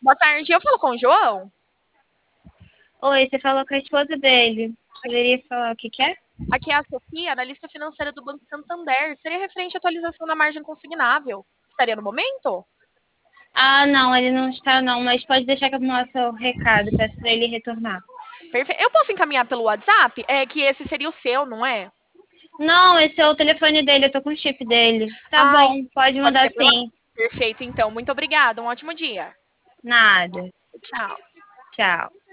Boa tarde, eu falo com o João? Oi, você falou com a esposa dele. Poderia falar o que que é? Aqui é a Sofia, analista financeira do Banco Santander. Seria referente à atualização da margem consignável. Estaria no momento? Ah, não, ele não está não, mas pode deixar que eu passo o recado, peço para ele retornar. Perfeito. Eu posso encaminhar pelo WhatsApp? É que esse seria o seu, não é? Não, esse é o telefone dele, eu tô com o chip dele. Tá Ai, bom, pode pode ser mandar por lá? sim. Perfeito, então. Muito obrigada. Um ótimo dia. Nada. Tchau. Tchau.